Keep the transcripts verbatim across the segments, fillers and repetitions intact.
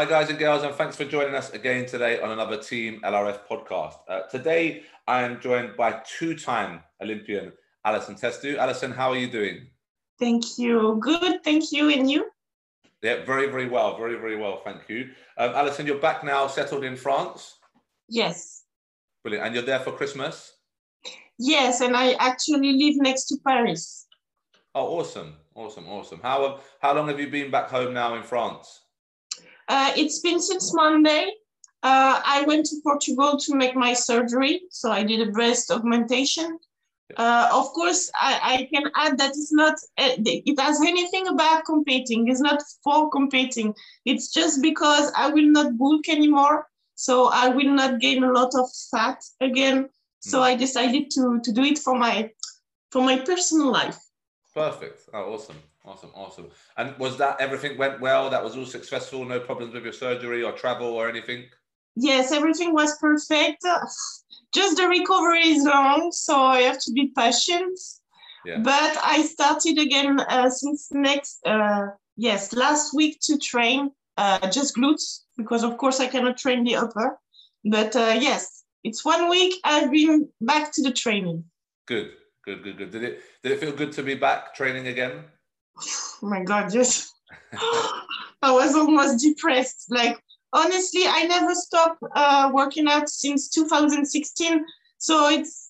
Hi guys and girls, and thanks for joining us again today on another Team L R F podcast. Uh, today I am joined by two-time Olympian Alison Testu. Alison, how are you doing? Thank you. Good, thank you. And you? Yeah, very, very well. Very, very well, thank you. Um, Alison, you're back now, settled in France? Yes. Brilliant. And you're there for Christmas? Yes, and I actually live next to Paris. Oh, awesome. Awesome, awesome. How, how long have you been back home now in France? Uh, it's been since Monday. Uh, I went to Portugal to make my surgery, so I did a breast augmentation. Uh, of course, I, I can add that it's not, uh, it has anything about competing. It's not for competing. It's just because I will not bulk anymore, so I will not gain a lot of fat again. So mm. I decided to, to do it for my, for my personal life. Perfect. Oh, awesome. Awesome. Awesome. And was that everything went well? That was all successful? No problems with your surgery or travel or anything? Yes, everything was perfect. Just the recovery is long, so I have to be patient. Yeah. But I started again uh, since next, uh, yes, last week to train uh, just glutes, because of course I cannot train the upper. But uh, yes, it's one week I've been back to the training. Good, good, good, good. Did it, did it feel good to be back training again? Oh my God, yes. I was almost depressed. Like, honestly, I never stopped uh, working out since two thousand sixteen. So it's,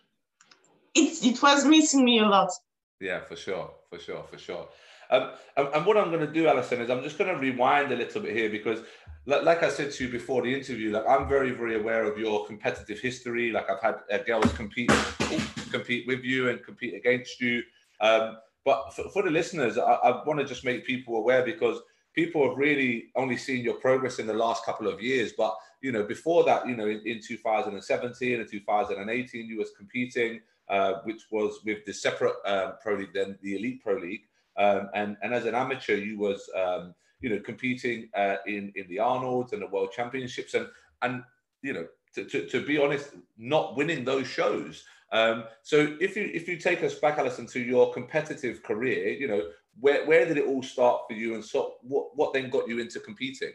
it, it was missing me a lot. Yeah, for sure, for sure, for sure. Um, and, and what I'm going to do, Alison, is I'm just going to rewind a little bit here because, like, like I said to you before the interview, like I'm very, very aware of your competitive history. Like I've had uh, girls compete, compete with you and compete against you. Um, but for, for the listeners, I, I want to just make people aware because people have really only seen your progress in the last couple of years. But, you know, before that, you know, in, in two thousand seventeen and two thousand eighteen, you was competing, uh, which was with the separate um, pro league, then the Elite Pro League. Um, and, and as an amateur, you was, um, you know, competing uh, in, in the Arnolds and the World Championships. And, and you know, to, to, to be honest, not winning those shows. Um, so if you if you take us back, Alison, to your competitive career, you know, where where did it all start for you, and so what what then got you into competing?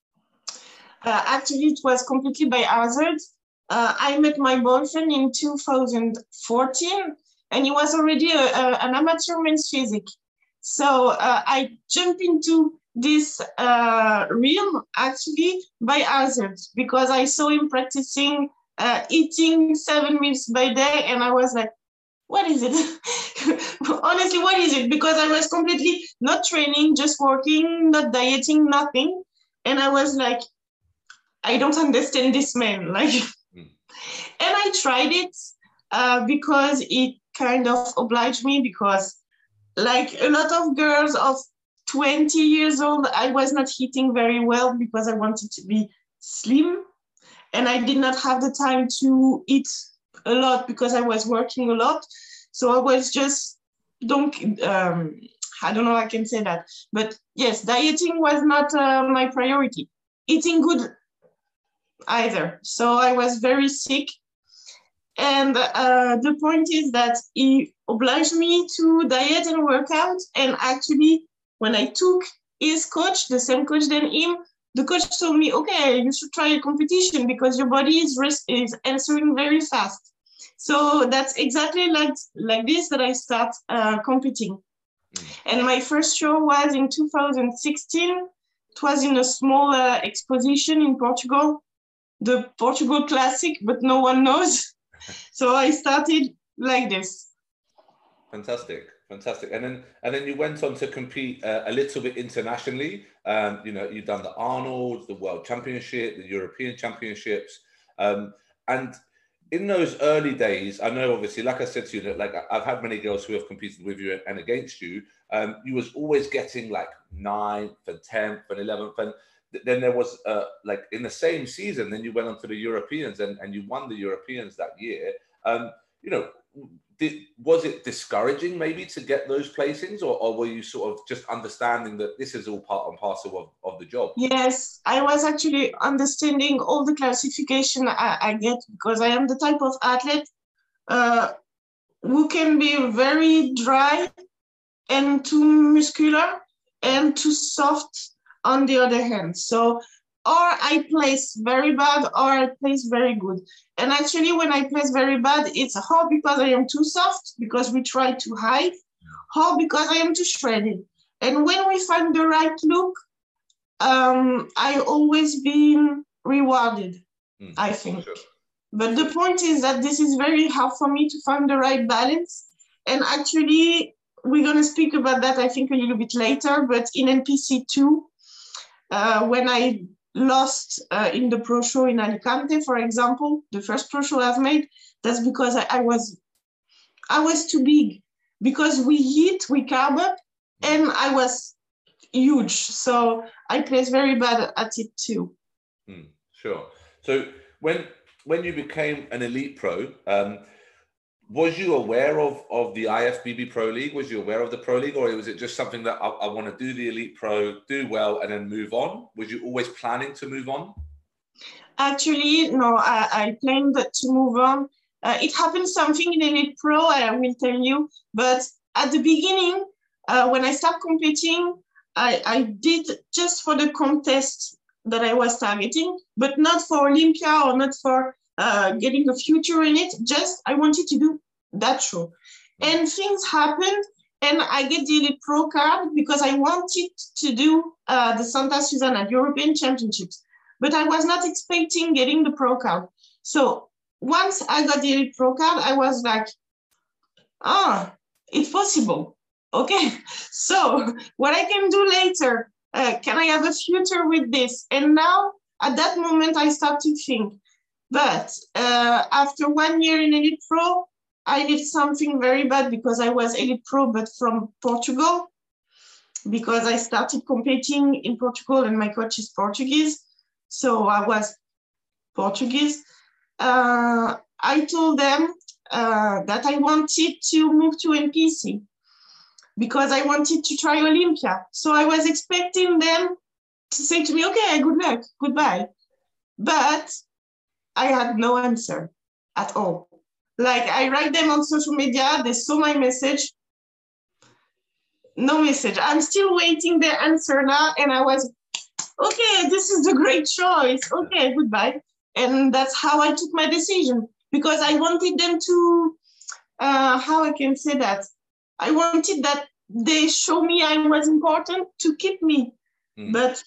Uh, actually, it was completely by hazard. Uh, I met my boyfriend in two thousand fourteen, and he was already a, a, an amateur men's physique. So uh, I jumped into this uh, realm actually by hazard because I saw him practicing uh, eating seven meals by day, and I was like, what is it? Honestly, what is it? Because I was completely not training, just working, not dieting, nothing. And I was like, I don't understand this man. Like, mm. And I tried it uh, because it kind of obliged me because like a lot of girls of twenty years old, I was not eating very well because I wanted to be slim. And I did not have the time to eat a lot because I was working a lot. So I was just, don't, um, I don't know how I can say that. But yes, dieting was not uh, my priority. Eating good either. So I was very sick. And uh, the point is that he obliged me to diet and work out. And actually, when I took his coach, the same coach than him, the coach told me, okay, you should try a competition because your body is, res- is answering very fast. So that's exactly like, like this that I start uh, competing. Mm. And my first show was in two thousand sixteen. It was in a small uh, exposition in Portugal, the Portugal Classic, but no one knows. So I started like this. Fantastic. Fantastic. And then and then you went on to compete uh, a little bit internationally. Um, you know, you've done the Arnold, the World Championship, the European Championships. Um, and in those early days, I know obviously, like I said to you, that like I've had many girls who have competed with you and against you. Um, you was always getting like ninth and tenth and eleventh. And then there was uh, like in the same season, then you went on to the Europeans and, and you won the Europeans that year. Um, you know, Did, was it discouraging maybe to get those placings, or, or were you sort of just understanding that this is all part and parcel of, of the job? Yes, I was actually understanding all the classification I, I get because I am the type of athlete uh, who can be very dry and too muscular and too soft on the other hand. So, or I place very bad, or I place very good. And actually, when I place very bad, it's or because I am too soft, because we try to hide, or because I am too shredded. And when we find the right look, um, I always been rewarded, mm, I think. Sure. But the point is that this is very hard for me to find the right balance. And actually, we're going to speak about that, I think, a little bit later. But in N P C two, uh, when I lost uh, in the pro show in Alicante, for example, the first pro show I've made, that's because I, I was I was too big. Because we hit, we carb up, and I was huge. So I placed very bad at it too. Mm, sure. So when when you became an elite pro, um, was you aware of, of the I F B B Pro League? Was you aware of the Pro League, or was it just something that I, I want to do the Elite Pro, do well, and then move on? Was you always planning to move on? Actually, no, I, I planned to move on. Uh, it happened something in Elite Pro, I will tell you. But at the beginning, uh, when I started competing, I, I did just for the contest that I was targeting, but not for Olympia or not for uh, getting a future in it. Just I wanted to do that show. And things happened, and I get the Elite Pro card because I wanted to do uh, the Santa Susana European Championships, but I was not expecting getting the pro card. So once I got the Elite Pro card, I was like, ah, it's possible. Okay, so what I can do later, uh, can I have a future with this? And now, at that moment, I start to think. But uh, after one year in Elite Pro, I did something very bad because I was Elite Pro, but from Portugal, because I started competing in Portugal and my coach is Portuguese. So I was Portuguese. Uh, I told them uh, that I wanted to move to N P C because I wanted to try Olympia. So I was expecting them to say to me, okay, good luck, goodbye. But I had no answer at all. Like I write them on social media, they saw my message, no message. I'm still waiting their answer now. And I was, okay, this is a great choice. Okay, goodbye. And that's how I took my decision because I wanted them to, uh, how I can say that? I wanted that they show me I was important to keep me, mm. but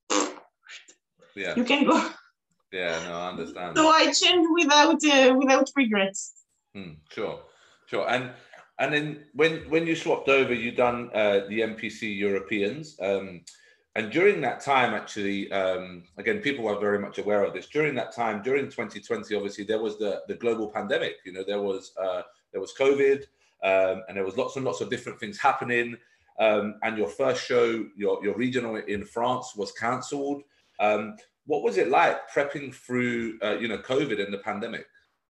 yeah, you can go. Yeah, no, I understand. So I changed without uh, without regrets. Mm, sure, sure. And and then when when you swapped over, you done uh, the N P C Europeans. Um, And during that time, actually, um, again, people are very much aware of this. During that time, during twenty twenty, obviously, there was the, the global pandemic. You know, there was uh, there was COVID, um, and there was lots and lots of different things happening. Um, and your first show, your your regional in France, was cancelled. Um, what was it like prepping through, uh, you know, COVID and the pandemic?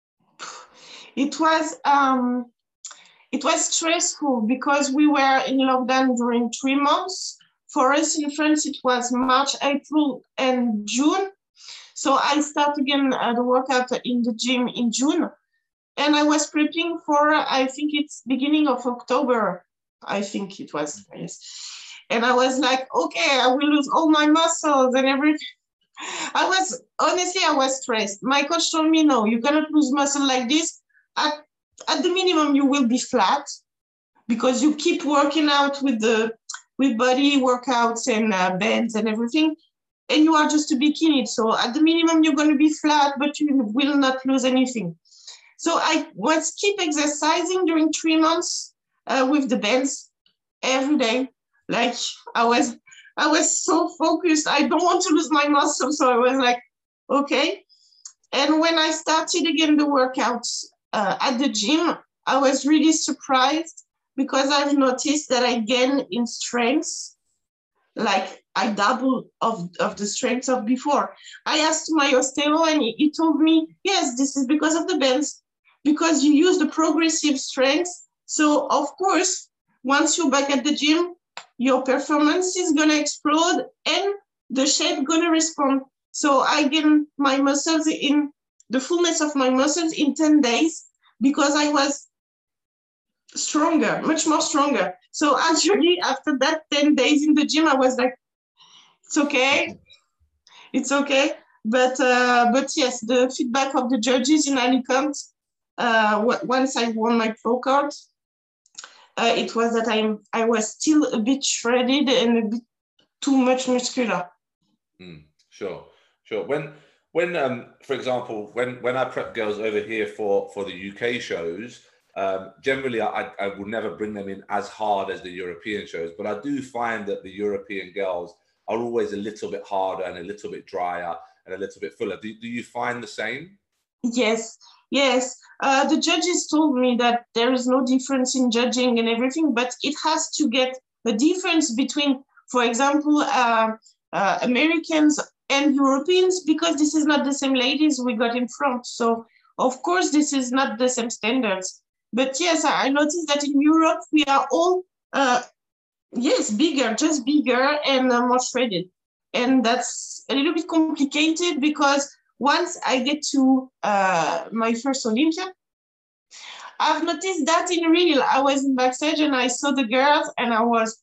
It was um, it was stressful because we were in lockdown during three months. For us in France, it was March, April, and June. So I started again uh, the workout in the gym in June. And I was prepping for, I think it's beginning of October. I think it was, yes. And I was like, okay, I will lose all my muscles and everything. I was, honestly, I was stressed. My coach told me, no, you cannot lose muscle like this. At, at the minimum, you will be flat because you keep working out with the with body workouts and uh, bands and everything, and you are just a bikini. So at the minimum, you're going to be flat, but you will not lose anything. So I was keep exercising during three months uh, with the bands every day. Like I was, I was so focused. I don't want to lose my muscle. So I was like, okay. And when I started again the workouts uh, at the gym, I was really surprised because I've noticed that I gain in strength, like I double of, of the strength of before. I asked my osteo and he, he told me, yes, this is because of the bands, because you use the progressive strength. So of course, once you're back at the gym, your performance is gonna explode and the shape gonna respond. So I gain my muscles in the fullness of my muscles in ten days because I was stronger, much more stronger. So actually, after that ten days in the gym, I was like, it's okay. It's okay. But uh, but yes, the feedback of the judges in Alicante, uh, once I won my pro card, uh, it was that I I was still a bit shredded and a bit too much muscular. Mm, sure, sure. When when um for example, when when I prep girls over here for for the U K shows, um, generally I I will never bring them in as hard as the European shows, but I do find that the European girls are always a little bit harder and a little bit drier and a little bit fuller. Do, do you find the same? Yes, yes. Uh, the judges told me that there is no difference in judging and everything, but it has to get a difference between, for example, uh, uh, Americans and Europeans, because this is not the same ladies we got in front. So, of course, this is not the same standards. But yes, I noticed that in Europe, we are all, uh, yes, bigger, just bigger and uh, more shredded. And that's a little bit complicated because once I get to uh, my first Olympia, I've noticed that in real. I was in backstage and I saw the girls and I was,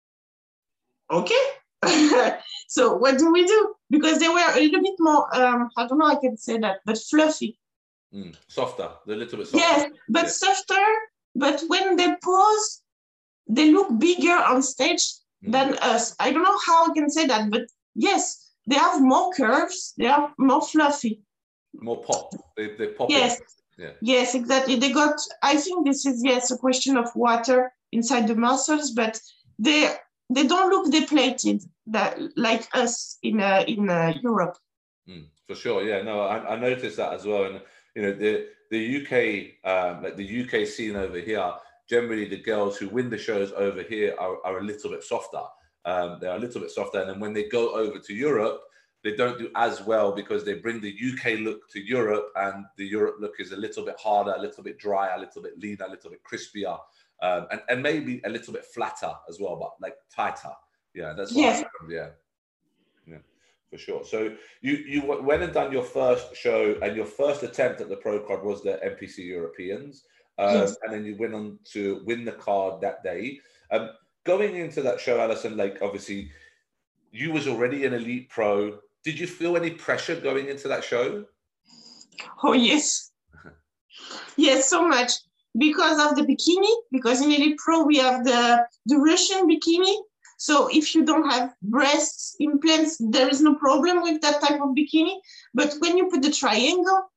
okay. So what do we do? Because they were a little bit more, um, I don't know how I can say that, but fluffy. Mm, softer, a little bit softer. Yes, but yeah. Softer, but when they pose, they look bigger on stage mm. than us. I don't know how I can say that, but yes, they have more curves, they are more fluffy. More pop, they, they pop. Yes, yeah. Yes, exactly. They got, I think this is, yes, a question of water inside the muscles, but they they don't look depleted that, like us in uh, in uh, Europe. Mm, for sure, yeah. No, I, I noticed that as well. And, you know, the, the U K, um, like the U K scene over here, generally the girls who win the shows over here are, are a little bit softer. Um, they're a little bit softer. And then when they go over to Europe, they don't do as well because they bring the U K look to Europe, and the Europe look is a little bit harder, a little bit drier, a little bit leaner, a little bit crispier, um, and, and maybe a little bit flatter as well, but like tighter. Yeah, that's what yes. I found. Yeah, yeah, for sure. So you you went and done your first show, and your first attempt at the pro card was the N P C Europeans, um, yes. and then you went on to win the card that day. Um, going into that show, Alison, like obviously you was already an elite pro. Did you feel any pressure going into that show? Oh, yes. Yes, so much. Because of the bikini, because in Elite Pro, we have the, the Russian bikini. So if you don't have breast implants, there is no problem with that type of bikini. But when you put the triangle,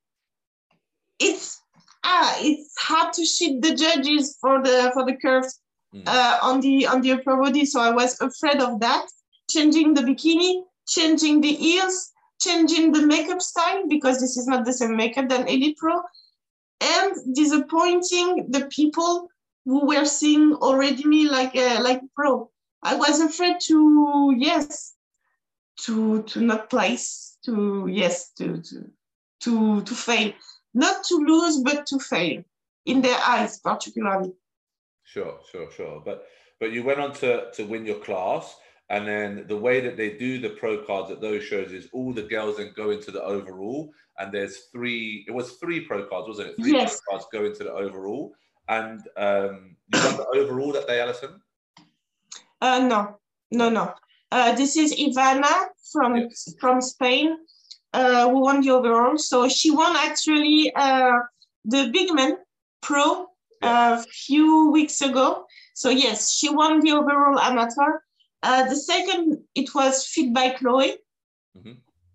it's ah, it's hard to shoot the judges for the for the curves mm. uh, on the on the upper body. So I was afraid of that. Changing the bikini, changing the heels, changing the makeup style, because this is not the same makeup than Elite Pro, and disappointing the people who were seeing already me like a, like a pro. I was afraid to, yes, to to not place, to, yes, to, to, to, to fail. Not to lose, but to fail, in their eyes particularly. Sure, sure, sure. But, but you went on to, to win your class. And then the way that they do the pro cards at those shows is all the girls then go into the overall, and there's three, it was three pro cards, wasn't it? Three yes. pro cards go into the overall. And um, you won the overall that day, Alison? Uh, no, no, no. Uh, this is Ivana from, yes. from Spain uh, who won the overall. So she won actually uh, the Big Man Pro yeah. a few weeks ago. So yes, she won the overall amateur. Uh, the second, it was Fit by Chloe. Mm-hmm.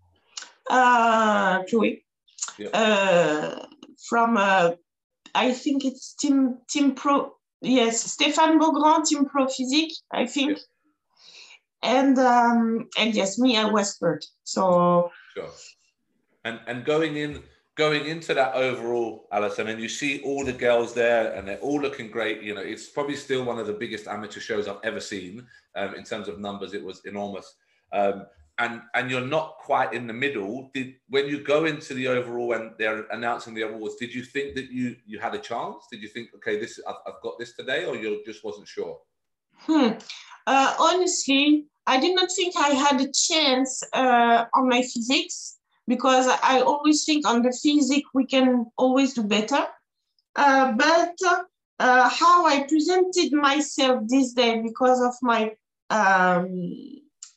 uh, Chloe. Yeah. Uh, from, uh, I think it's Team Team Pro. Yes, Stéphane Beaugrand, Team Pro Physique, I think. Yeah. And um, and yes, me, I was third. So. Sure. And and going in. Going into that overall, Alison, and you see all the girls there and they're all looking great. You know, it's probably still one of the biggest amateur shows I've ever seen um, in terms of numbers. It was enormous. Um, and and you're not quite in the middle. Did when you go into the overall and they're announcing the awards, did you think that you you had a chance? Did you think, okay, this I've, I've got this today, or you just wasn't sure? Hmm. Uh, honestly, I did not think I had a chance uh, on my physics, because I always think on the physique we can always do better. Uh, but uh, how I presented myself this day, because of my um,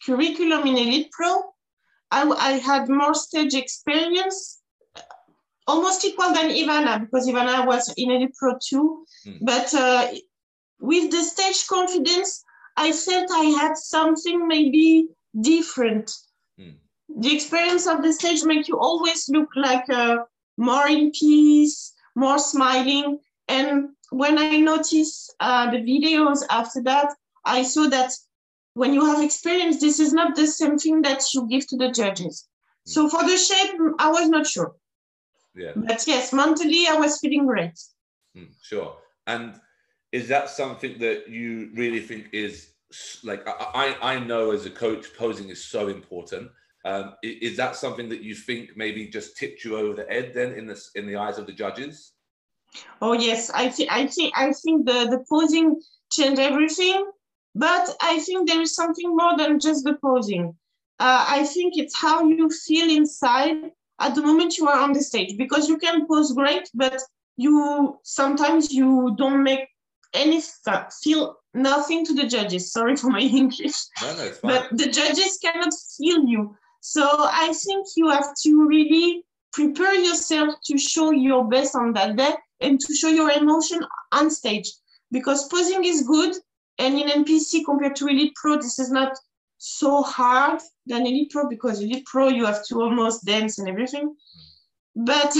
curriculum in Elite Pro. I, I had more stage experience, almost equal than Ivana, because Ivana was in Elite Pro too. Mm. But uh, with the stage confidence, I felt I had something maybe different. Mm. The experience of the stage makes you always look like uh, more in peace, more smiling. And when I noticed uh, the videos after that, I saw that when you have experience, this is not the same thing that you give to the judges. Mm. So for the shape, I was not sure. Yeah. But yes, mentally, I was feeling great. Mm, sure. And is that something that you really think is, like, I, I know as a coach, posing is so important. Um, is that something that you think maybe just tipped you over the edge then in the, in the eyes of the judges? Oh, yes. I, th I, th I think the, the posing changed everything. But I think there is something more than just the posing. Uh, I think it's how you feel inside at the moment you are on the stage, because you can pose great, but you sometimes you don't make any feel nothing to the judges. Sorry for my English. No, no, it's fine. But the judges cannot feel you. So I think you have to really prepare yourself to show your best on that day and to show your emotion on stage, because posing is good. And in N P C compared to Elite Pro, this is not so hard than Elite Pro, because Elite Pro, you have to almost dance and everything. But,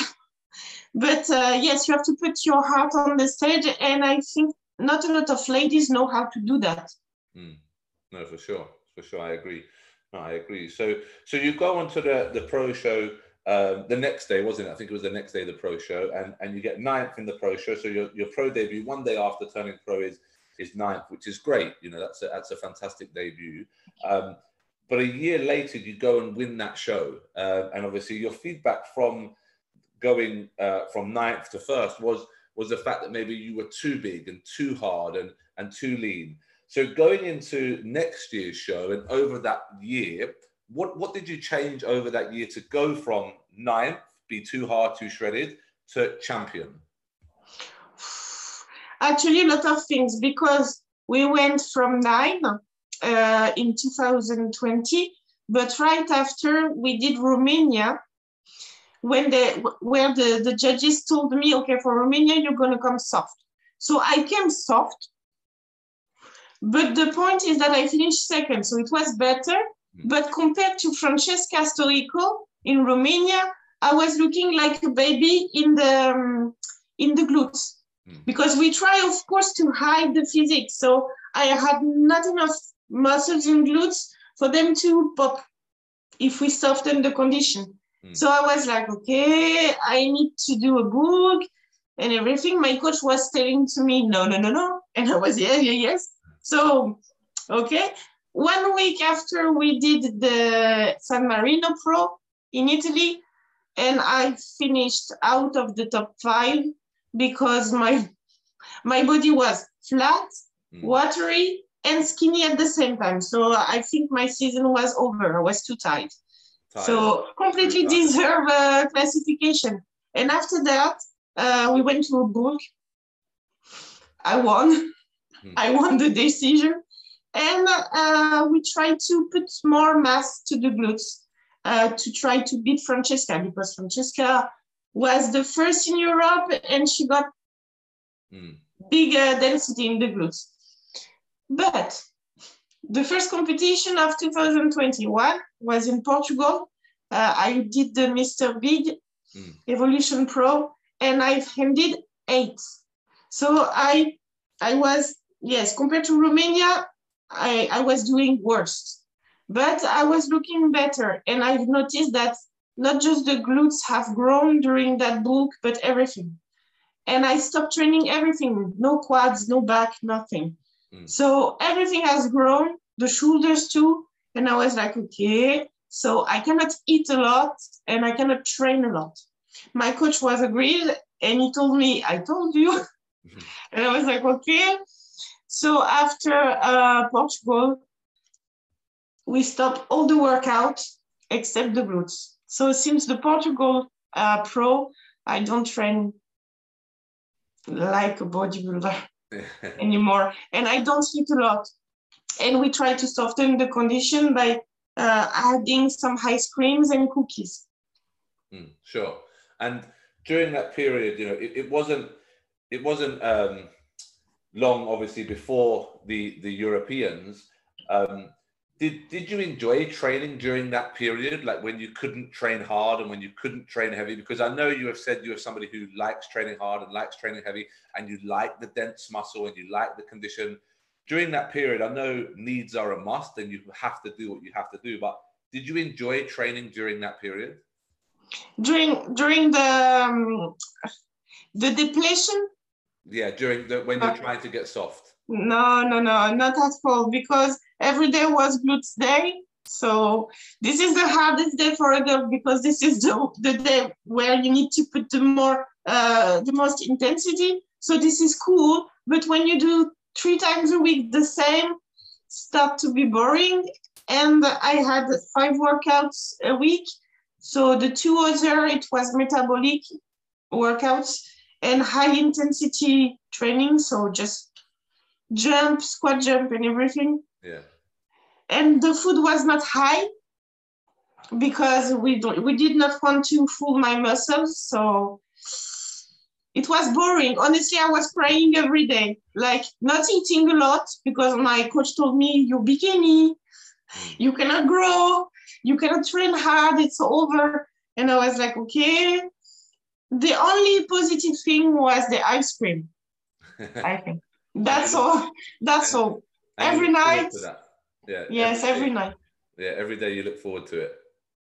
but uh, yes, you have to put your heart on the stage. And I think not a lot of ladies know how to do that. Mm. No, for sure. For sure. I agree. No, I agree. So, so you go on to the, the pro show um, the next day, wasn't it? I think it was the next day, the pro show, and, and you get ninth in the pro show. So your, your pro debut, one day after turning pro, is is ninth, which is great. You know, that's a, that's a fantastic debut. Um, but a year later, you go and win that show. Uh, and obviously your feedback from going uh, from ninth to first was, was the fact that maybe you were too big and too hard and, and too lean. So going into next year's show and over that year, what, what did you change over that year to go from ninth, be too hard, too shredded, to champion? Actually, a lot of things, because we went from nine uh, in two thousand twenty, but right after we did Romania, when they, where the, the judges told me, okay, for Romania, you're going to come soft. So I came soft, but the point is that I finished second, so it was better. Mm. But compared to Francesca Storico in Romania, I was looking like a baby in the, um, in the glutes. Because we try, of course, to hide the physique. So I had not enough muscles and glutes for them to pop if we soften the condition. Mm. So I was like, okay, I need to do a book and everything. My coach was telling to me, no, no, no, no. And I was, yeah, yeah, yes. So, okay. One week after we did the San Marino Pro in Italy, and I finished out of the top five, because my my body was flat, mm. watery, and skinny at the same time. So I think my season was over. I was too tight. tight. So completely deserve a classification. And after that, uh, we went to a book. I won. Mm. I won the decision. And uh, we tried to put more mass to the glutes uh, to try to beat Francesca, because Francesca was the first in Europe, and she got mm. bigger density in the glutes. But the first competition of two thousand twenty-one was in Portugal. Uh, I did the Mister Big mm. Evolution Pro, and I ended eighth. So I, I was, yes, compared to Romania, I, I was doing worse. But I was looking better, and I've noticed that not just the glutes have grown during that bulk, but everything. And I stopped training everything, no quads, no back, nothing. Mm. So everything has grown, the shoulders too. And I was like, okay, so I cannot eat a lot and I cannot train a lot. My coach was agreed, and he told me, I told you. Mm-hmm. And I was like, okay. So after uh, Portugal, we stopped all the workout except the glutes. So since the Portugal uh, Pro, I don't train like a bodybuilder anymore. And I don't eat a lot. And we try to soften the condition by uh, adding some ice creams and cookies. Mm, sure. And during that period, you know, it, it wasn't it wasn't um, long, obviously, before the the Europeans. Um, did did you enjoy training during that period, like when you couldn't train hard and when you couldn't train heavy? Because I know you have said you are somebody who likes training hard and likes training heavy, and you like the dense muscle and you like the condition. During that period, I know needs are a must and you have to do what you have to do. But did you enjoy training during that period? During during the um, the depletion? Yeah, during the when you're trying to get soft. No, no, no, not at all. Because every day was glutes day. So this is the hardest day for a girl because this is the, the day where you need to put the more uh, the most intensity. So this is cool. But when you do three times a week the same, start to be boring. And I had five workouts a week. So the two other, it was metabolic workouts and high intensity training. So just jump, squat jump and everything. Yeah. And the food was not high because we don't, we did not want to fool my muscles. So it was boring. Honestly, I was crying every day, like not eating a lot because my coach told me, you're bikini, you cannot grow, you cannot train hard, it's over. And I was like, okay. The only positive thing was the ice cream, I think. That's all. That's and, all. And every night. Yeah. Yes, every, every night. Yeah, every day you look forward to it.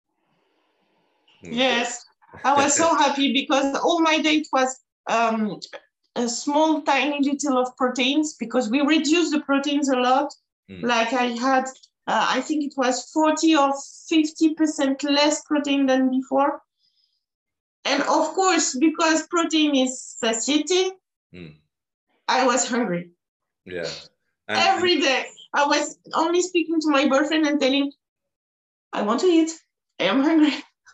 Hmm. Yes, I was so happy because all my day it was um, a small, tiny little of proteins because we reduced the proteins a lot. Mm. Like I had, uh, I think it was forty or fifty percent less protein than before. And of course, because protein is satiety, mm. I was hungry. Yeah. And every day. I was only speaking to my boyfriend and telling, I want to eat. I am hungry.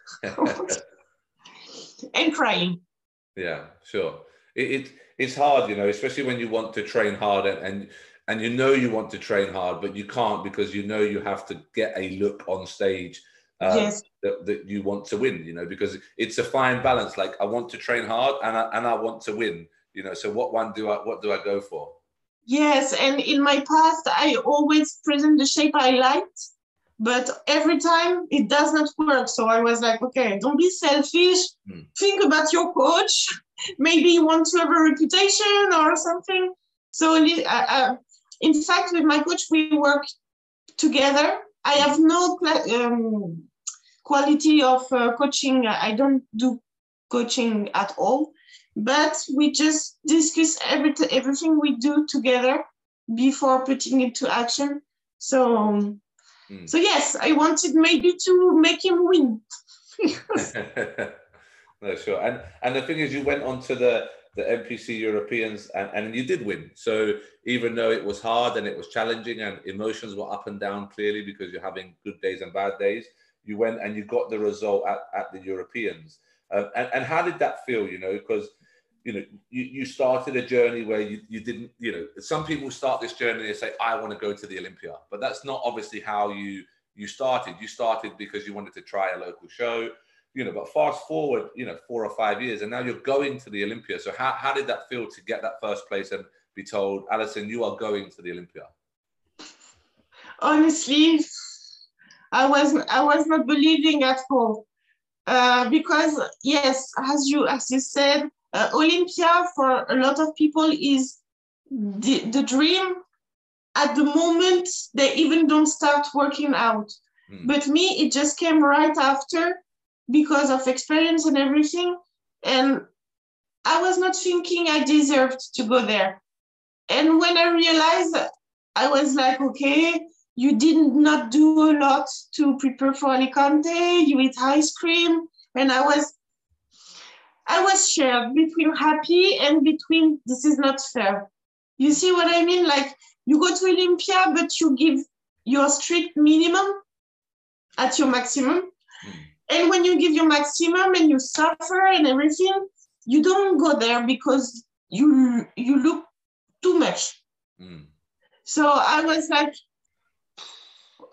And crying. Yeah, sure. It, it it's hard, you know, especially when you want to train hard and, and and you know you want to train hard, but you can't because you know you have to get a look on stage um, yes. that, that you want to win, you know, because it's a fine balance. Like I want to train hard and I, and I want to win, you know. So what one do I what do I go for? Yes, and in my past, I always present the shape I liked, but every time it does not work. So I was like, okay, don't be selfish. Hmm. Think about your coach. Maybe you want to have a reputation or something. So uh, uh, in fact, with my coach, we work together. I have no um, quality of uh, coaching. I don't do coaching at all. But we just discuss every, everything we do together before putting it to action. So, mm. so yes, I wanted maybe to make him win. No, sure. And and the thing is, you went on to the, the N P C Europeans and, and you did win. So even though it was hard and it was challenging and emotions were up and down clearly because you're having good days and bad days, you went and you got the result at, at the Europeans. Uh, and, and how did that feel, you know, because you know, you, you started a journey where you, you didn't, you know, some people start this journey and they say, I want to go to the Olympia, but that's not obviously how you, you started. You started because you wanted to try a local show, you know, but fast forward, you know, four or five years and now you're going to the Olympia. So how, how did that feel to get that first place and be told, Alison, you are going to the Olympia? Honestly, I was, I was not believing at all uh, because yes, as you, as you said, Uh, Olympia for a lot of people is the, the dream at the moment they even don't start working out. Mm. But me, it just came right after because of experience and everything. And I was not thinking I deserved to go there. And when I realized, I was like, okay, you did not do a lot to prepare for Alicante, you eat ice cream. And I was I was shared between happy and between this is not fair. You see what I mean? Like you go to Olympia, but you give your strict minimum at your maximum. Mm. And when you give your maximum and you suffer and everything, you don't go there because you, you look too much. Mm. So I was like,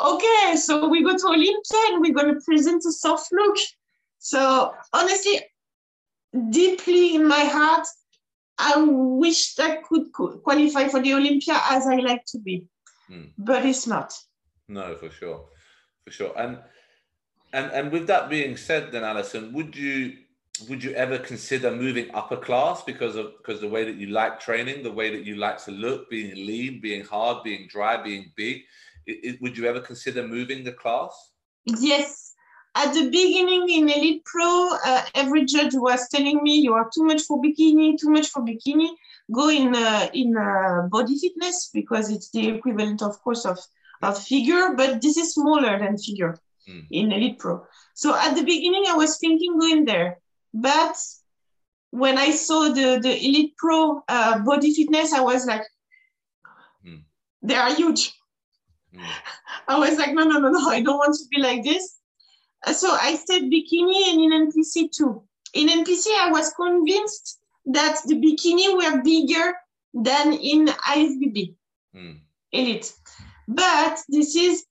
okay, so we go to Olympia and we're going to present a soft look. So honestly, deeply in my heart, I wish I could qualify for the Olympia as I like to be, mm. but it's not. No, for sure, for sure. And and and with that being said, then Alison, would you would you ever consider moving up a class because of because the way that you like training, the way that you like to look, being lean, being hard, being dry, being big? It, it, would you ever consider moving the class? Yes. At the beginning in Elite Pro, uh, every judge was telling me, you are too much for bikini, too much for bikini. Go in uh, in uh, body fitness because it's the equivalent, of course, of, of figure, but this is smaller than figure mm. in Elite Pro. So at the beginning, I was thinking going there. But when I saw the, the Elite Pro uh, body fitness, I was like, mm. they are huge. Mm. I was like, no, no, no, no, I don't want to be like this. So I said bikini and in N P C too. In N P C, I was convinced that the bikini were bigger than in I F B B, mm. Elite. But this is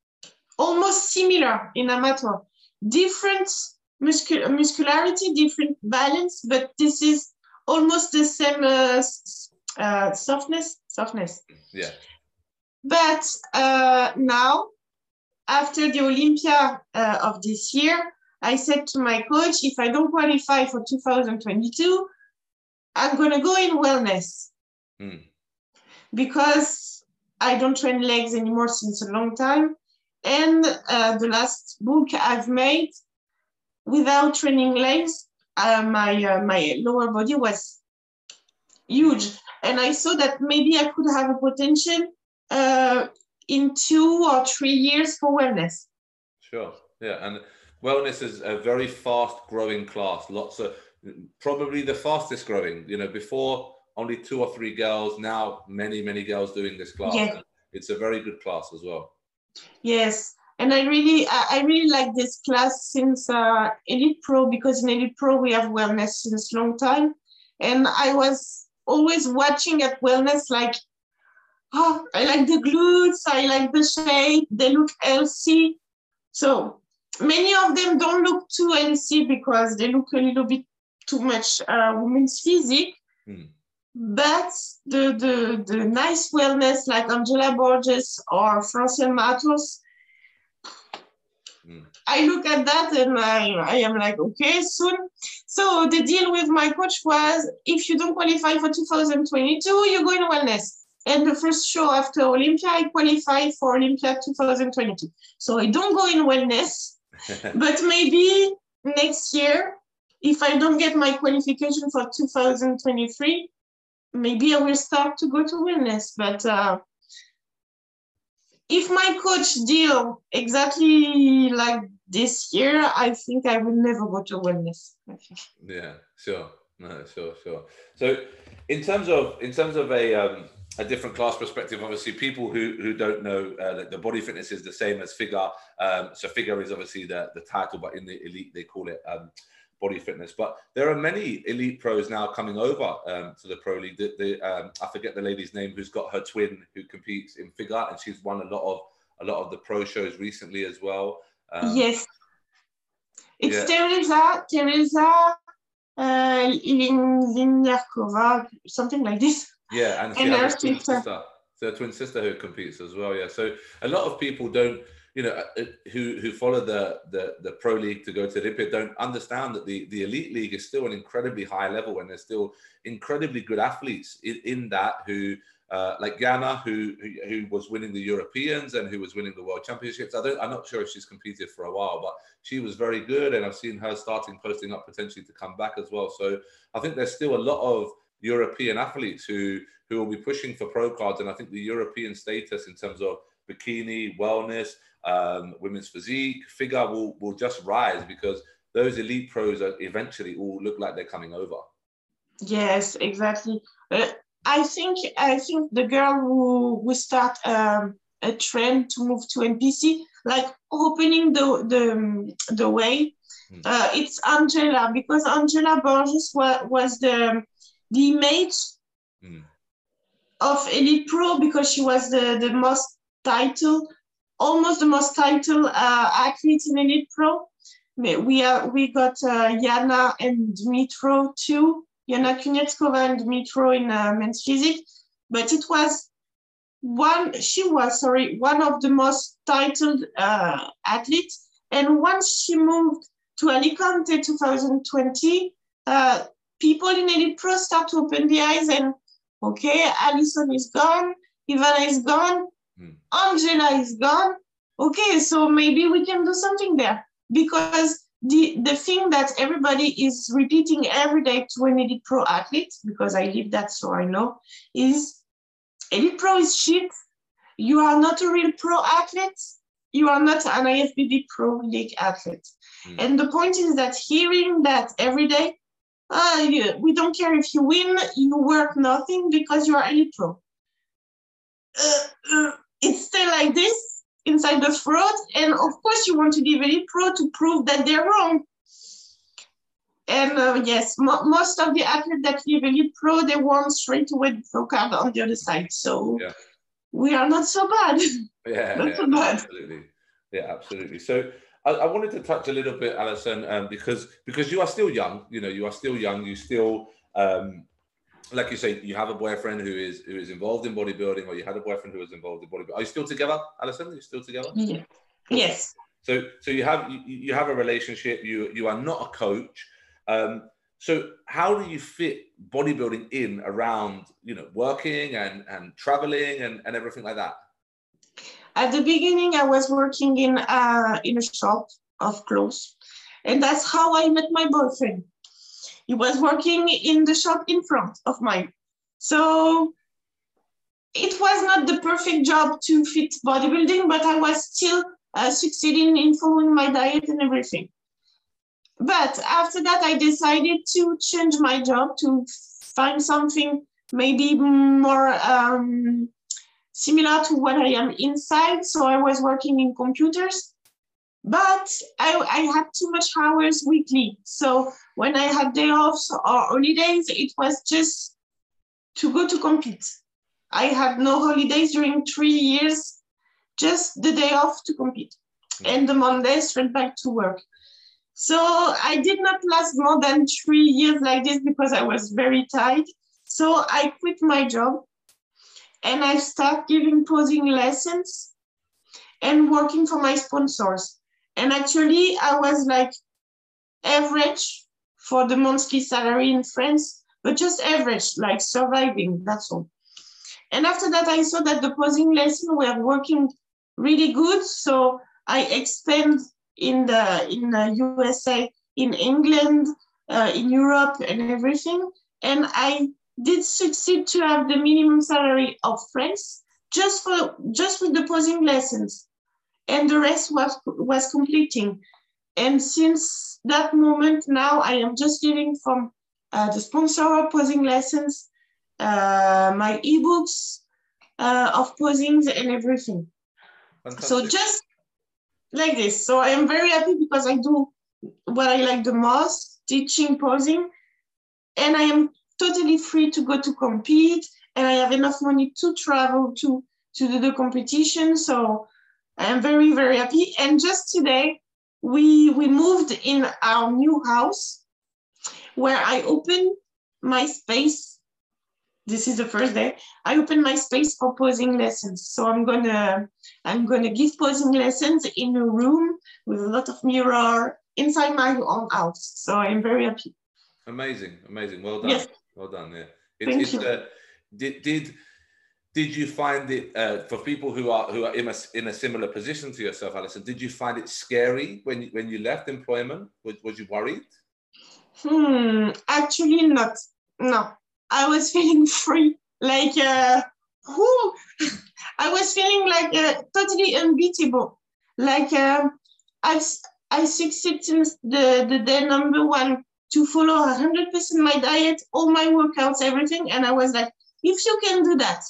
almost similar in amateur. Different muscul muscularity, different balance, but this is almost the same uh, uh, softness, softness. Yeah. But uh, now, after the Olympia uh, of this year, I said to my coach, if I don't qualify for two thousand twenty-two, I'm going to go in wellness. Mm. Because I don't train legs anymore since a long time. And uh, the last book I've made, without training legs, uh, my, uh, my lower body was huge. And I saw that maybe I could have a potential uh, in two or three years for wellness. Sure, yeah, and wellness is a very fast growing class. Lots of, probably the fastest growing, you know, before only two or three girls, now many, many girls doing this class. Yeah. It's a very good class as well. Yes, and I really, I really like this class since uh, Elite Pro, because in Elite Pro we have wellness since a long time. And I was always watching at wellness like, oh, I like the glutes, I like the shape, they look healthy. So many of them don't look too healthy because they look a little bit too much uh, women's physique. Mm. But the, the, the nice wellness like Angela Borges or Francine Matos, mm. I look at that and I, I am like, okay, soon. So the deal with my coach was, if you don't qualify for two thousand twenty-two, you go in wellness. And the first show after Olympia, I qualified for Olympia two thousand twenty-two. So I don't go in wellness, but maybe next year, if I don't get my qualification for two thousand twenty-three, maybe I will start to go to wellness. But uh, if my coach deal exactly like this year, I think I will never go to wellness. Yeah, sure. No, sure, sure. So in terms of, in terms of a, um, a different class perspective, obviously people who, who don't know uh, that the body fitness is the same as figure. Um, so figure is obviously the, the title, but in the elite, they call it um, body fitness. But there are many elite pros now coming over um, to the pro league. The, the, um, I forget the lady's name who's got her twin who competes in figure, and she's won a lot of, a lot of the pro shows recently as well. Um, yes. It's yeah. Teresa, Teresa uh, Liniakova, something like this. Yeah, and she and has a twin sister. sister. So a twin sister who competes as well. Yeah. So a lot of people don't, you know, who who follow the the the pro league to go to Olympia don't understand that the the elite league is still an incredibly high level, and there's still incredibly good athletes in, in that who. Uh, like Jana, who, who who was winning the Europeans and who was winning the World Championships. I don't, I'm not sure if she's competed for a while, but she was very good, and I've seen her starting posting up potentially to come back as well. So I think there's still a lot of European athletes who who will be pushing for pro cards, and I think the European status in terms of bikini, wellness, um, women's physique, figure will will just rise because those elite pros are eventually all look like they're coming over. Yes, exactly. Uh, I think I think the girl who will start um, a trend to move to N P C, like opening the the, the way, mm. uh, it's Angela, because Angela Borges was, was the the image mm. of Elite Pro because she was the, the most title almost the most titled uh, athletes in Elite Pro. We are we got uh, Yana and Dmitro too. Yana Kunetskova and Dmitro in uh, men's physique, but it was one. She was sorry one of the most titled uh, athletes. And once she moved to Alicante twenty twenty, uh, people in Elite Pro start to open the eyes and okay, Alison is gone, Ivana is gone, mm. Angela is gone. Okay, so maybe we can do something there. Because the, the thing that everybody is repeating every day to an Elite Pro athlete, because I live that so I know, is Elite Pro is shit. You are not a real pro athlete. You are not an I F B B Pro League athlete. Mm. And the point is that hearing that every day, uh, you, we don't care if you win, you work nothing because you are Elite Pro. Uh, uh, it's still like this inside the throat, and of course you want to give Elite Pro to prove that they're wrong. And uh, yes, mo most of the athletes that leave Elite Pro, they want straight away the pro card on the other side. So yeah. We are not so bad. Yeah, not yeah so bad. Absolutely. Yeah, absolutely. So I, I wanted to touch a little bit, Alison, um, because because you are still young. You know, you are still young. You still, um, like you say, you have a boyfriend who is who is involved in bodybuilding, or you had a boyfriend who was involved in bodybuilding. Are you still together, Alison? Are you still together? Yeah. Yes. So so you have you, you have a relationship. You you are not a coach. Um, so how do you fit bodybuilding in around, you know, working and and traveling and and everything like that? At the beginning, I was working in uh, in a shop of clothes, and that's how I met my boyfriend. He was working in the shop in front of mine. So it was not the perfect job to fit bodybuilding, but I was still uh, succeeding in following my diet and everything. But after that, I decided to change my job to find something maybe more um, similar to what I am inside. So I was working in computers, but I, I had too much hours weekly. So when I had day offs or holidays, it was just to go to compete. I had no holidays during three years, just the day off to compete. Mm-hmm. And the Monday straight back to work. So I did not last more than three years like this because I was very tired. So I quit my job and I started giving posing lessons and working for my sponsors. And actually I was like average for the monthly salary in France, but just average, like surviving, that's all. And after that, I saw that the posing lessons were working really good. So I expand in the in the U S A, in England, uh, in Europe and everything. And I did succeed to have the minimum salary of France just for just with the posing lessons. And the rest was was completing. And since that moment now, I am just living from uh, the sponsor of posing lessons, uh, my ebooks uh, of posings and everything. Fantastic. So just like this. So I am very happy because I do what I like the most, teaching posing, and I am totally free to go to compete, and I have enough money to travel to, to do the competition. So I am very, very happy. And just today, we, we moved in our new house where I opened my space. This is the first day. I opened my space for posing lessons. So I'm gonna I'm gonna give posing lessons in a room with a lot of mirror inside my own house. So I'm very happy. Amazing, amazing. Well done. Yes. Well done. Yeah. It, Thank it's, you. Uh, did did did you find it uh, for people who are who are in a in a similar position to yourself, Alison? Did you find it scary when you, when you left employment? Was was you worried? Hmm. Actually, not. No. I was feeling free, like, uh, whoo, I was feeling like uh, totally unbeatable. Like, uh, I, I succeeded since the, the day number one to follow one hundred percent my diet, all my workouts, everything. And I was like, if you can do that,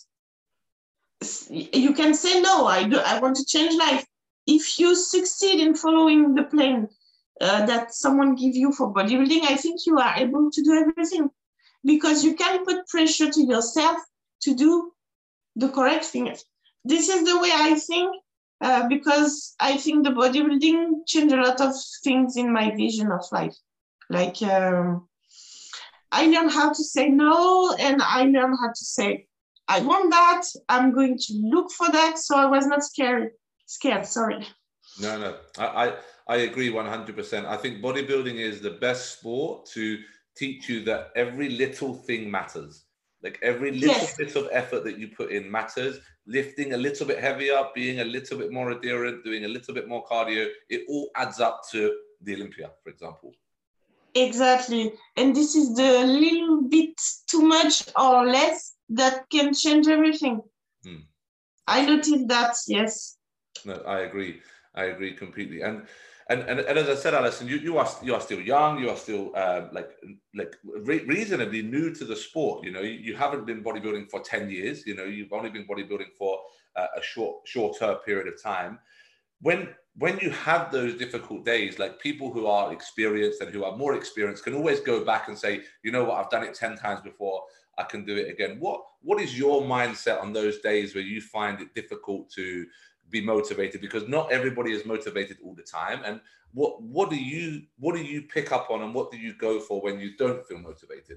you can say, no, I, do, I want to change life. If you succeed in following the plan uh, that someone give you for bodybuilding, I think you are able to do everything. Because you can put pressure to yourself to do the correct thing. This is the way I think. uh, because I think the bodybuilding changed a lot of things in my vision of life. Like um, I learned how to say no, and I learned how to say, I want that, I'm going to look for that. So I was not scared, scared, sorry. No, no, I, I, I agree one hundred percent. I think bodybuilding is the best sport to teach you that every little thing matters. Like every little yes. bit of effort that you put in matters. Lifting a little bit heavier, being a little bit more adherent, doing a little bit more cardio, it all adds up to the Olympia, for example. Exactly. And this is the little bit too much or less that can change everything. Hmm. I noticed that, yes. No, I agree. I agree completely. And And, and and as I said, Alison, you you are you are still young. You are still uh, like like re- reasonably new to the sport. You know, you, you haven't been bodybuilding for ten years. You know, you've only been bodybuilding for uh, a short shorter period of time. When when you have those difficult days, like people who are experienced and who are more experienced can always go back and say, you know what, I've done it ten times before. I can do it again. What what is your mindset on those days where you find it difficult to be motivated, because not everybody is motivated all the time? And what what do you what do you pick up on, and what do you go for when you don't feel motivated?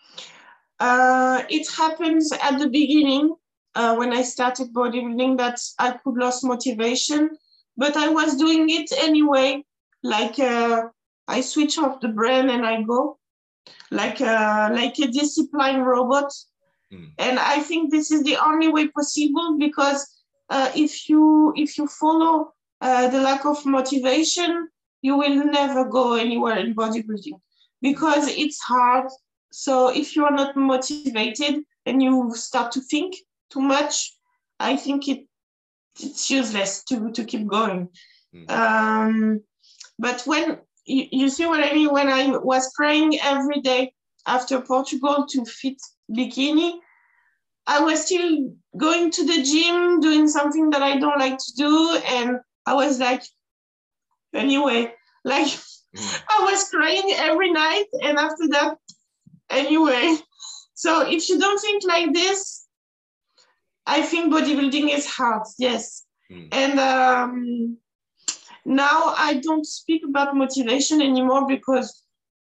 Uh, it happens at the beginning uh, when I started bodybuilding that I could lose motivation, but I was doing it anyway. Like uh, I switch off the brain and I go like a, like a disciplined robot. Mm. And I think this is the only way possible, because Uh, if you if you follow uh, the lack of motivation, you will never go anywhere in bodybuilding, because it's hard. So if you are not motivated and you start to think too much, I think it it's useless to to keep going. Mm. Um, but when you, you see what I mean, when I was praying every day after Portugal to fit bikini, I was still going to the gym, doing something that I don't like to do. And I was like, anyway, like mm. I was crying every night. And after that, anyway. So if you don't think like this, I think bodybuilding is hard, yes. Mm. And um, now I don't speak about motivation anymore, because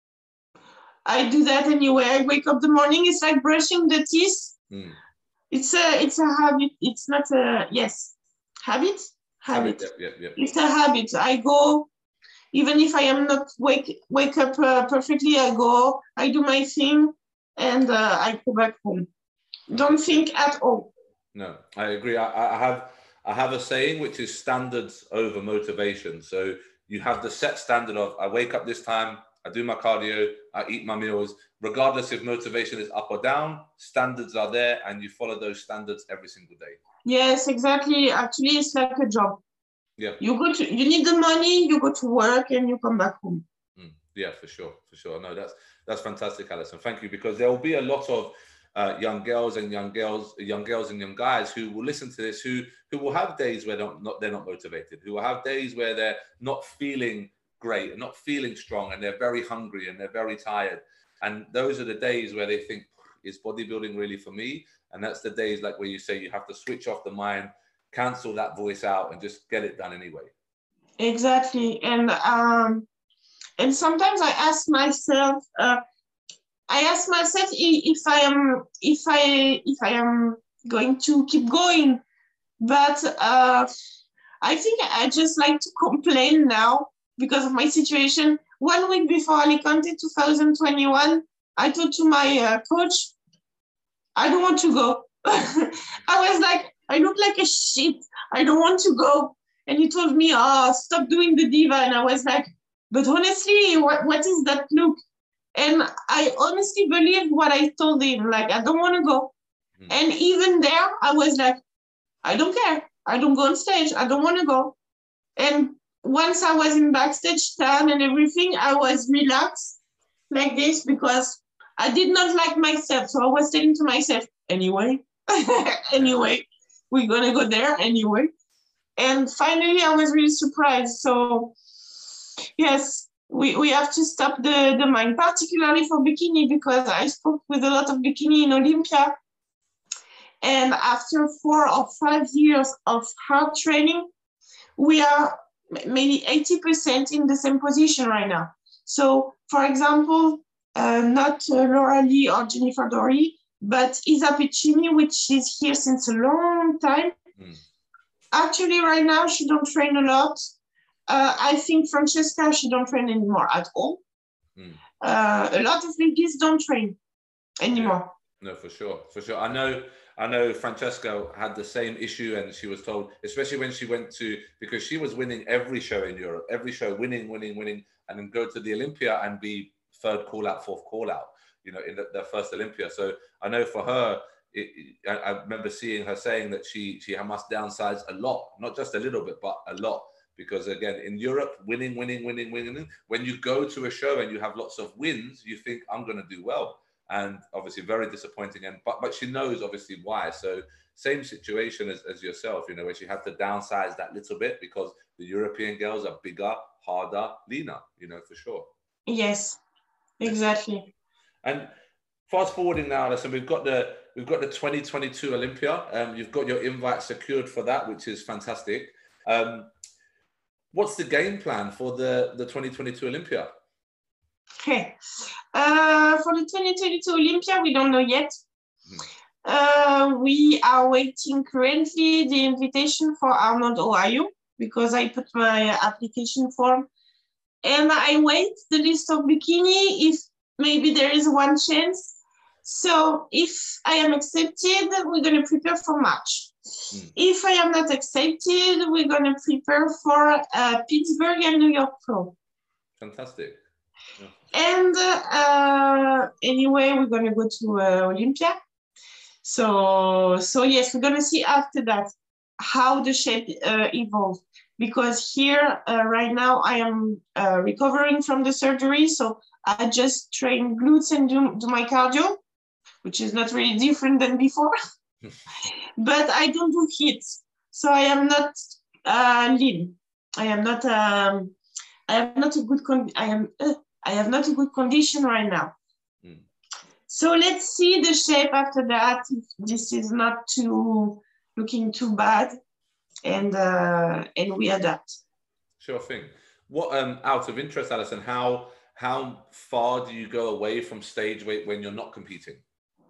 I do that anyway. I wake up the morning, it's like brushing the teeth. Mm. It's a it's a habit. It's not a yes habit. Habit. habit yep, yep, yep. It's a habit. I go, even if I am not wake wake up uh, perfectly. I go. I do my thing, and uh, I go back home. Okay. Don't think at all. No, I agree. I, I have I have a saying which is standards over motivation. So you have the set standard of I wake up this time, I do my cardio, I eat my meals. Regardless if motivation is up or down, standards are there, and you follow those standards every single day. Yes, exactly. Actually, it's like a job. Yeah. You go to, you need the money, you go to work, and you come back home. Mm, yeah, for sure, for sure. No, that's that's fantastic, Alison. Thank you, because there will be a lot of uh, young girls and young girls, young girls and young guys who will listen to this, who who will have days where they're not they're not motivated, who will have days where they're not feeling great and not feeling strong, and they're very hungry and they're very tired. And those are the days where they think, is bodybuilding really for me? And that's the days like where you say you have to switch off the mind, cancel that voice out, and just get it done anyway. Exactly. And um, and sometimes I ask myself, uh, I ask myself if I am if I if I am going to keep going. But uh, I think I just like to complain now because of my situation. One week before Alicante twenty twenty-one, I told to my uh, coach, I don't want to go. I was like, I look like a shit. I don't want to go. And he told me, oh, stop doing the diva. And I was like, but honestly, what, what is that look? And I honestly believed what I told him. Like, I don't want to go. Mm. And even there, I was like, I don't care. I don't go on stage. I don't want to go. And once I was in backstage stand and everything, I was relaxed like this, because I did not like myself. So I was saying to myself, anyway, anyway, we're going to go there anyway. And finally, I was really surprised. So yes, we, we have to stop the, the mind, particularly for bikini, because I spoke with a lot of bikini in Olympia. And after four or five years of hard training, we are maybe eighty percent in the same position right now. So, for example, uh, not uh, Laura Lee or Jennifer Dory, but Isa Piccini, which is here since a long time. Mm. Actually, right now, she don't train a lot. Uh, I think Francesca, she don't train anymore at all. Mm. Uh, a lot of ladies don't train anymore. Yeah. No, for sure, for sure. I know, I know Francesca had the same issue, and she was told, especially when she went to, because she was winning every show in Europe, every show, winning, winning, winning, and then go to the Olympia and be third call out, fourth call out, you know, in the, the first Olympia. So I know for her, it, I, I remember seeing her saying that she she must downsize a lot, not just a little bit, but a lot. Because again, in Europe, winning, winning, winning, winning. When you go to a show and you have lots of wins, you think, I'm going to do well. And obviously very disappointing. And but but she knows obviously why. So same situation as, as yourself, you know, where she had to downsize that little bit because the European girls are bigger, harder, leaner, you know, for sure. Yes, exactly. And fast forwarding now, listen, we've got the we've got the twenty twenty-two Olympia. Um, you've got your invite secured for that, which is fantastic. Um, What's the game plan for the, the twenty twenty-two Olympia? Okay. Uh, for the twenty twenty-two Olympia, we don't know yet. Hmm. Uh, we are waiting currently the invitation for Arnold, Ohio, because I put my application form. And I wait the list of bikini if maybe there is one chance. So if I am accepted, we're going to prepare for March. Mm. If I am not accepted, we're going to prepare for uh, Pittsburgh and New York Pro. Fantastic. Yeah. And uh, anyway, we're going to go to uh, Olympia. So, so yes, we're going to see after that how the shape uh, evolves. Because here, uh, right now, I am uh, recovering from the surgery. So I just train glutes and do, do my cardio, which is not really different than before. But I don't do hits, so I am not uh, lean. I am not. Um, I have not a good. Con I am. Uh, I have not a good condition right now. Mm. So let's see the shape after that. If this is not too looking too bad, and uh, and we adapt. Sure thing. What um out of interest, Alison, how how far do you go away from stage weight when you're not competing?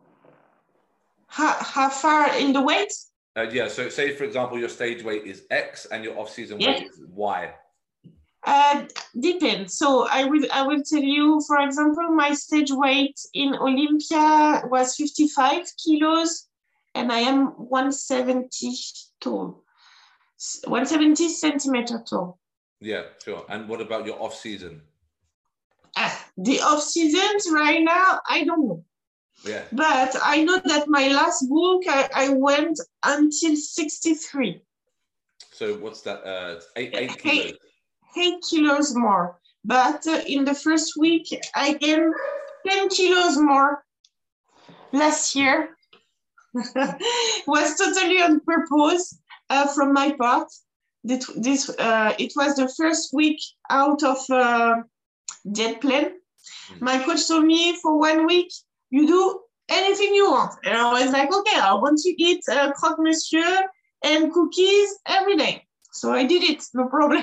How, how far in the weight? Uh, yeah, so say, for example, your stage weight is X and your off-season yeah. weight is Y. Uh, depends. So I will, I will tell you, for example, my stage weight in Olympia was fifty-five kilos, and I am one seventy tall, one seventy centimeter tall. Yeah, sure. And what about your off-season? Uh, the off-season right now, I don't know. Yeah. But I know that my last book, I, I went until sixty-three. So what's that? Uh, eight, eight kilos. Eight, eight kilos more. But uh, in the first week, I gained ten kilos more last year. Was totally on purpose uh, from my part. This, this uh, it was the first week out of uh, jet plane. Mm. My coach told me for one week, you do anything you want. And I was like, okay, I want to eat uh, croque monsieur and cookies every day. So I did it, no problem.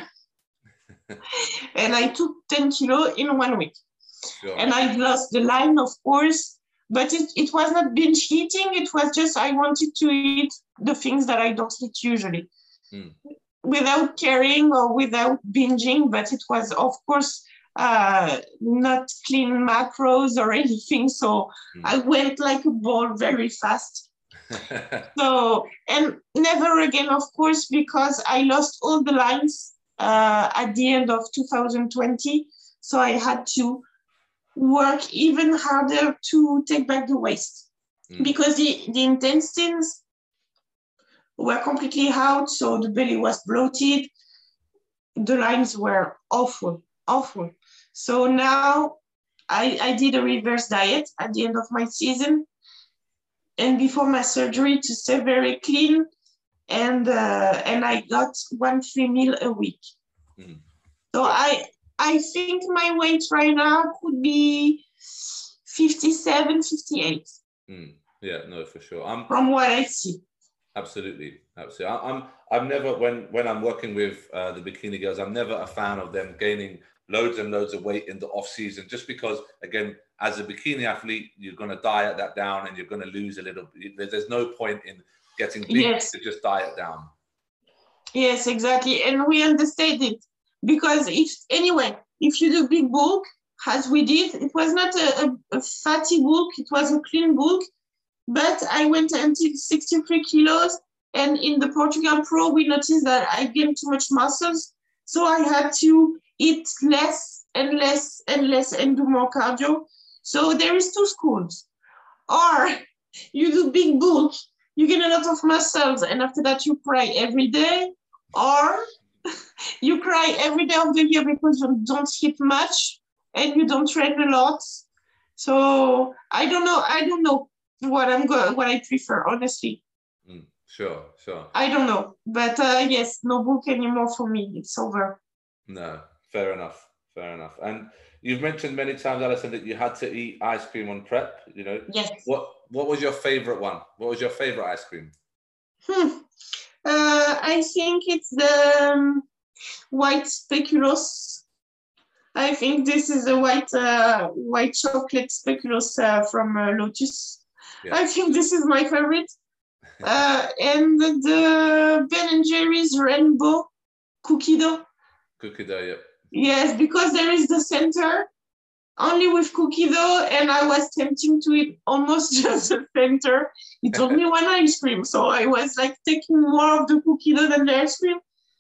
And I took ten kilo in one week. Sure. And I lost the line, of course, but it, it was not binge eating. It was just, I wanted to eat the things that I don't eat usually mm. without caring or without binging. But it was, of course, uh not clean macros or anything, so mm. I went like a ball very fast. So, and never again, of course, because I lost all the lines uh at the end of two thousand twenty, so I had to work even harder to take back the waist mm. because the the intestines were completely out, so the belly was bloated, the lines were awful awful. So now I, I did a reverse diet at the end of my season and before my surgery to stay very clean, and uh, and I got one free meal a week. Mm. So I I think my weight right now could be fifty-seven, fifty-eight. Mm. Yeah, no, for sure. I'm, from what I see. Absolutely, absolutely. I'm, I'm never, when, when I'm working with uh, the bikini girls, I'm never a fan of them gaining loads and loads of weight in the off season, just because, again, as a bikini athlete, you're going to diet that down and you're going to lose a little. There's no point in getting big Yes. to just diet down. Yes, exactly. And we understand it because if, anyway, if you do big bulk, as we did, it was not a, a, a fatty bulk, it was a clean bulk, but I went until sixty-three kilos. And in the Portugal Pro, we noticed that I gained too much muscles. So I had to eat less and less and less and do more cardio. So there is two schools. Or you do big bulk, you gain a lot of muscles, and after that you cry every day. Or you cry every day of the year because you don't eat much and you don't train a lot. So I don't know. I don't know what I'm going, what I prefer, honestly. Mm, sure, sure. I don't know, but uh, yes, no bulk anymore for me. It's over. No, fair enough, fair enough. And you've mentioned many times, Alison, that you had to eat ice cream on prep. You know, yes. What What was your favorite one? What was your favorite ice cream? Hmm. Uh, I think it's the um, white speculoos. I think this is a white uh, white chocolate speculoos uh, from uh, Lotus. Yeah. I think this is my favorite. uh, and the Ben and Jerry's rainbow cookie dough. Cookie dough, yeah. Yes, because there is the center only with cookie dough, and I was tempting to eat almost just the center. It's only one ice cream, so I was like taking more of the cookie dough than the ice cream.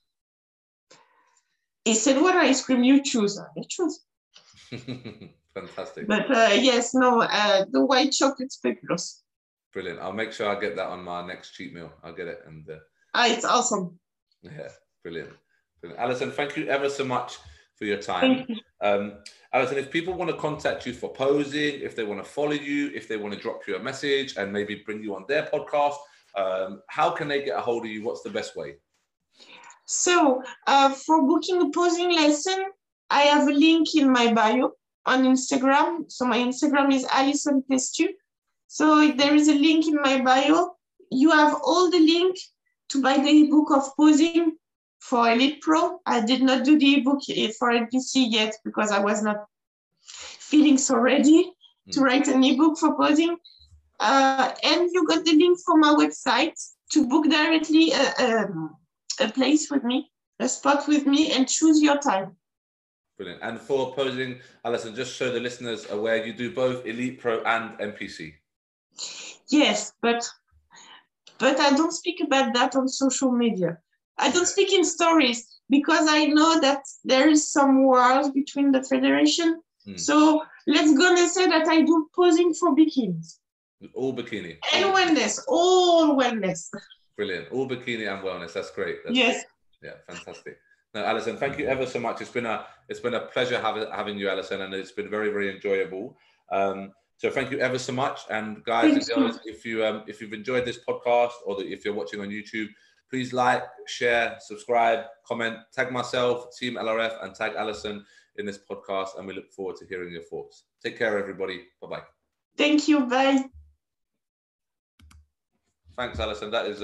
He said, "What ice cream you choose?" I choose. Fantastic. But uh, yes, no, uh, the white chocolate speculoos. Brilliant. I'll make sure I get that on my next cheat meal. I'll get it. And uh... ah, it's awesome. Yeah, brilliant. brilliant. Alison, thank you ever so much for your time. Um, Alison, if people want to contact you for posing, if they want to follow you, if they want to drop you a message and maybe bring you on their podcast, um, how can they get a hold of you? What's the best way? So uh, for booking a posing lesson, I have a link in my bio on Instagram. So my Instagram is Alison Pestu. So if there is a link in my bio, you have all the link to buy the ebook of posing for Elite Pro. I did not do the ebook for N P C yet because I was not feeling so ready mm. to write an ebook for posing. Uh, and you got the link from my website to book directly a, um, a place with me, a spot with me, and choose your time. Brilliant. And for posing, Alison, just so the listeners are aware, you do both Elite Pro and N P C. Yes, but but I don't speak about that on social media. I don't speak in stories because I know that there is some wars between the federation. Mm. So let's gonna say that I do posing for bikinis. All bikini. And all wellness, bikini. all wellness. Brilliant. All bikini and wellness. That's great. That's yes. Great. Yeah, fantastic. No, Alison, thank you ever so much. It's been a it's been a pleasure having having you, Alison, and it's been very, very enjoyable. Um, So thank you ever so much. And guys Thank and girls, you. if you um, if you've enjoyed this podcast or the, if you're watching on YouTube, please like, share, subscribe, comment, tag myself, Team L R F, and tag Alison in this podcast. And we look forward to hearing your thoughts. Take care, everybody. Bye bye. Thank you. Bye. Thanks, Alison. That is.